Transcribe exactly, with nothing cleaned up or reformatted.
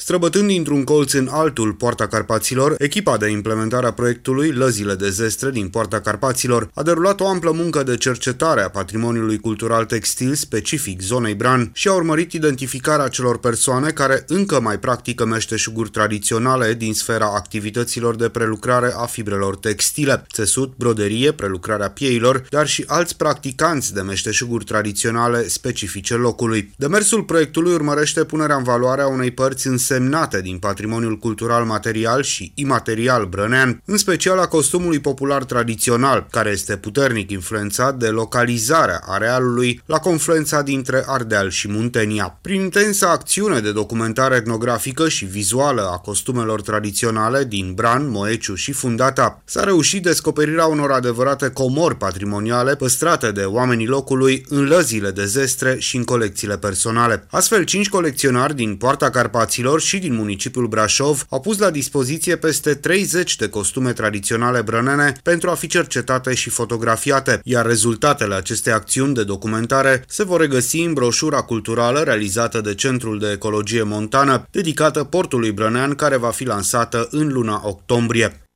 Străbătând dintr-un colț în altul Poarta Carpaților, echipa de implementare a proiectului Lăzile de Zestre din Poarta Carpaților a derulat o amplă muncă de cercetare a patrimoniului cultural textil specific zonei Bran și a urmărit identificarea celor persoane care încă mai practică meșteșuguri tradiționale din sfera activităților de prelucrare a fibrelor textile, țesut, broderie, prelucrarea pieilor, dar și alți practicanți de meșteșuguri tradiționale specifice locului. Demersul proiectului urmărește punerea în valoare a unei părți însemnate din patrimoniul cultural material și imaterial brănean, în special a costumului popular tradițional, care este puternic influențat de localizarea arealului la confluența dintre Ardeal și Muntenia. Prin intensa acțiune de documentare etnografică și vizuală a costumelor tradiționale din Bran, Moeciu și Fundata, s-a reușit descoperirea unor adevărate comori patrimoniale păstrate de oamenii locului în lăzile de zestre și în colecțiile personale. Astfel, cinci colecționari din Poarta Carpaților și din municipiul Brașov au pus la dispoziție peste treizeci de costume tradiționale brănene pentru a fi cercetate și fotografiate, iar rezultatele acestei acțiuni de documentare se vor regăsi în broșura culturală realizată de Centrul de Ecologie Montană, dedicată portului brănean, care va fi lansată în luna octombrie.